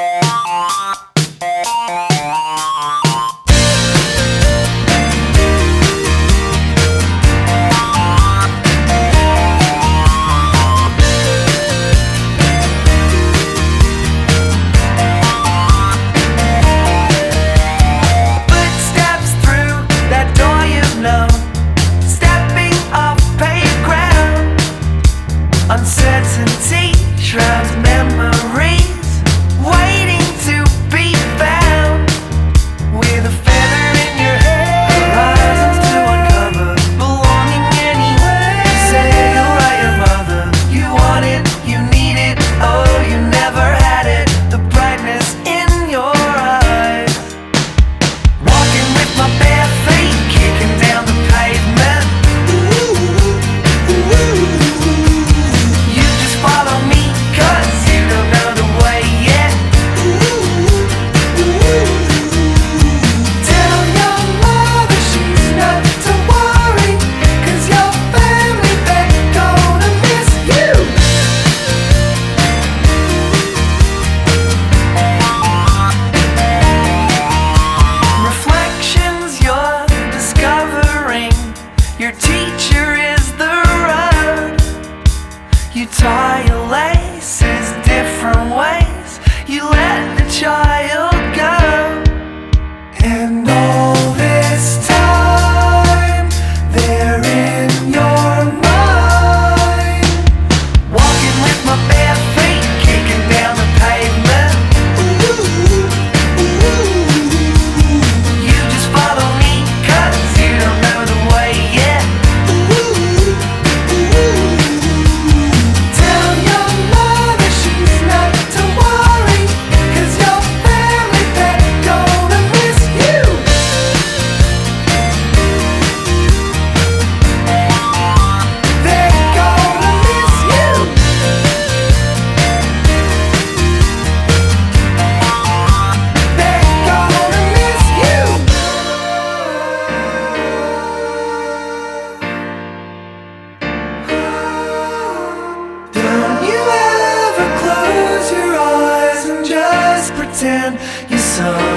Uncertainty shrouds memories, waiting to be found. With a feather in your hair, horizons to uncover, belonging anywhere. Say you'll write your mother, you want it, you need it, oh you never had it. The brightness in your eyes, walking with my bare feet, kicking down the pavement. Follow me, 'cause you don't know the way yet. Tell your mother she's not to worry, 'cause your family, they're gonna miss you. Reflections you're discovering, your teacher is the road. You tie your laces different ways, you let the child go. And all this time, they're in your mind. Walking with my bare feet, kicking down the pavement. You just follow me, 'cause you don't know the way yet. Pretend you're so